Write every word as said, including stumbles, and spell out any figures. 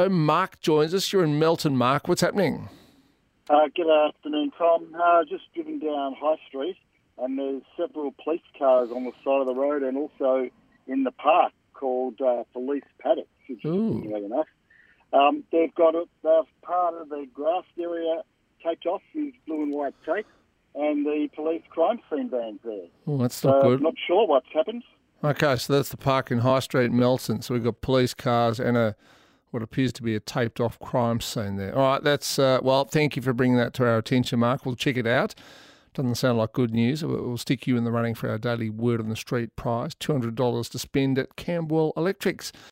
show. Mark joins us. You're in Melton, Mark. What's happening? Uh, good afternoon, Tom. Uh, just driven down High Street, and there's several police cars on the side of the road and also in the park called uh, Police Paddocks, which is interesting enough. Um, they've got it, they've part of the grass area taped off with blue and white tape, and the police crime scene van's there. Oh, that's not so good. Not sure what's happened. Okay, so that's the park in High Street, Melton. So we've got police cars and a what appears to be a taped-off crime scene there. All right, that's uh, well. Thank you for bringing that to our attention, Mark. We'll check it out. Doesn't sound like good news. We'll we'll stick you in the running for our daily Word on the Street prize, two hundred dollars to spend at Camberwell Electrics.